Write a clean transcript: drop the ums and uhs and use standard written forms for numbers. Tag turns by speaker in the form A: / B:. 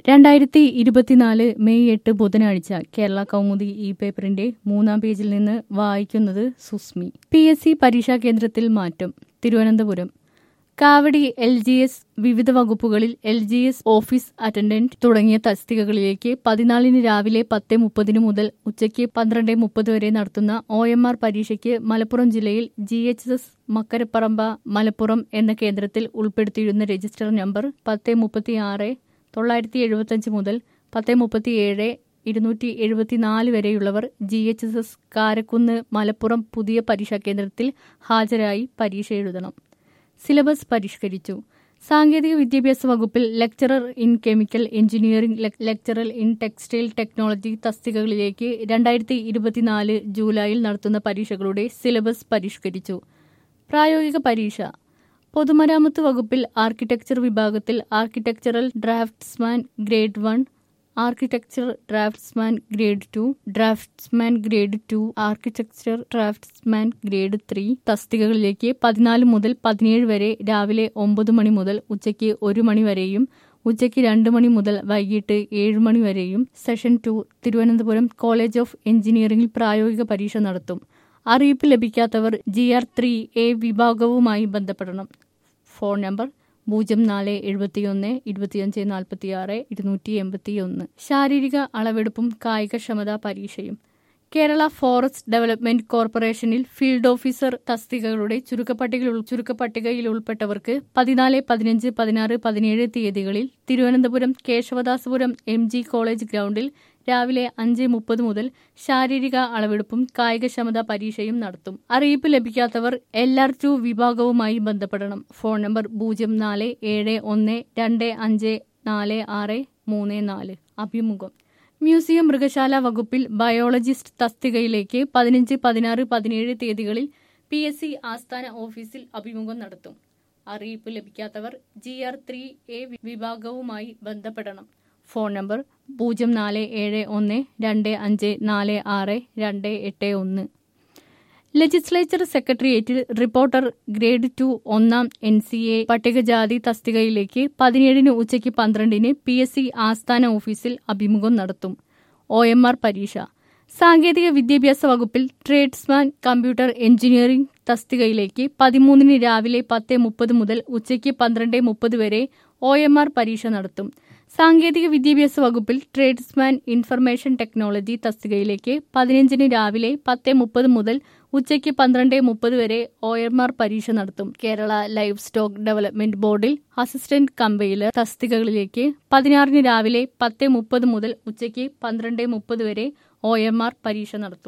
A: 2024 May 8 ബുധനാഴ്ച കേരള കൗമുദി ഈ പേപ്പറിന്റെ 3-ാം പേജിൽ നിന്ന് വായിക്കുന്നത് സുസ്മി. PSC പരീക്ഷാ കേന്ദ്രത്തിൽ മാറ്റം. തിരുവനന്തപുരം കാവടി LGS വിവിധ വകുപ്പുകളിൽ LGS ഓഫീസ് അറ്റൻഡന്റ് തുടങ്ങിയ തസ്തികകളിലേക്ക് 14 രാവിലെ 10:30 മുതൽ ഉച്ചയ്ക്ക് 12:30 വരെ നടത്തുന്ന OMR പരീക്ഷയ്ക്ക് മലപ്പുറം ജില്ലയിൽ GHS മക്കരപ്പറമ്പ മലപ്പുറം എന്ന കേന്ദ്രത്തിൽ ഉൾപ്പെടുത്തിയിരുന്ന രജിസ്റ്റർ നമ്പർ 1036-975 മുതൽ 1037-274 വരെയുള്ളവർ GHS കാരക്കുന്ന് മലപ്പുറം പുതിയ പരീക്ഷാ കേന്ദ്രത്തിൽ ഹാജരായി പരീക്ഷ എഴുതണം. സിലബസ് പരിഷ്കരിച്ചു. സാങ്കേതിക വിദ്യാഭ്യാസ വകുപ്പിൽ lecturer in chemical engineering, lecturer in textile technology തസ്തികകളിലേക്ക് 2024 ജൂലൈയിൽ നടത്തുന്ന പരീക്ഷകളുടെ സിലബസ് പരിഷ്കരിച്ചു. പ്രായോഗിക പരീക്ഷ. പൊതുമരാമത്ത് വകുപ്പിൽ ആർക്കിടെക്ചർ വിഭാഗത്തിൽ architectural draftsman grade 1, architecture draftsman grade 2, draftsman grade 2, architecture draftsman grade 3 തസ്തികകളിലേക്ക് 14 മുതൽ 17 വരെ രാവിലെ 9 മണി മുതൽ ഉച്ചയ്ക്ക് 1 മണി വരെയും ഉച്ചയ്ക്ക് 2 മണി മുതൽ വൈകിട്ട് 7 മണി വരെയും സെഷൻ 2 തിരുവനന്തപുരം കോളേജ് ഓഫ് എഞ്ചിനീയറിംഗിൽ പ്രായോഗിക പരീക്ഷ നടത്തും. അറിയിപ്പ് ലഭിക്കാത്തവർ GR3A വിഭാഗവുമായി ബന്ധപ്പെടണം. Phone number 04712546-281. ശാരീരിക അളവെടുപ്പും കായികക്ഷമതാ പരീക്ഷയും. കേരള ഫോറസ്റ്റ് ഡെവലപ്മെന്റ് കോർപ്പറേഷനിൽ ഫീൽഡ് ഓഫീസർ തസ്തികകളുടെ ചുരുക്കപ്പട്ടികയിൽ ഉൾപ്പെട്ടവർക്ക് 14, 15, 16, 17 തീയതികളിൽ തിരുവനന്തപുരം കേശവദാസപുരം MG കോളേജ് ഗ്രൗണ്ടിൽ രാവിലെ 5:30 മുതൽ ശാരീരിക അളവെടുപ്പും കായികക്ഷമതാ പരീക്ഷയും നടത്തും. അറിയിപ്പ് ലഭിക്കാത്തവർ LR2 വിഭാഗവുമായി ബന്ധപ്പെടണം. Phone number 0471254634. അഭിമുഖം. മ്യൂസിയം മൃഗശാല വകുപ്പിൽ ബയോളജിസ്റ്റ് തസ്തികയിലേക്ക് 15, 16, 17 തീയതികളിൽ PSC ആസ്ഥാന ഓഫീസിൽ അഭിമുഖം നടത്തും. അറിയിപ്പ് ലഭിക്കാത്തവർ GR3A വിഭാഗവുമായി ബന്ധപ്പെടണം. Phone number 04712546-281. ലെജിസ്ലേച്ചർ സെക്രട്ടേറിയറ്റിൽ റിപ്പോർട്ടർ ഗ്രേഡ് 2 1-ാം NCA പട്ടികജാതി തസ്തികയിലേക്ക് 17 ഉച്ചയ്ക്ക് 12 PSC ആസ്ഥാന ഓഫീസിൽ അഭിമുഖം നടത്തും. OMR പരീക്ഷ. സാങ്കേതിക വിദ്യാഭ്യാസ വകുപ്പിൽ ട്രേഡ്സ്മാൻ കമ്പ്യൂട്ടർ എഞ്ചിനീയറിംഗ് തസ്തികയിലേക്ക് 13 രാവിലെ 10:30 മുതൽ ഉച്ചയ്ക്ക് 12:30 വരെ OMR പരീക്ഷ നടത്തും. സാങ്കേതിക വിദ്യാഭ്യാസ വകുപ്പിൽ ട്രേഡ്സ്മാൻ ഇൻഫർമേഷൻ ടെക്നോളജി തസ്തികയിലേക്ക് 15 രാവിലെ 10:30 മുതൽ ഉച്ചയ്ക്ക് 12:30 വരെ OMR പരീക്ഷ നടത്തും. കേരള ലൈവ് സ്റ്റോക്ക് ഡെവലപ്മെന്റ് ബോർഡിൽ അസിസ്റ്റന്റ് കമ്പൈലർ തസ്തികകളിലേക്ക് 16 രാവിലെ 10:30 മുതൽ ഉച്ചയ്ക്ക് 12:30 വരെ OMR പരീക്ഷ നടത്തും.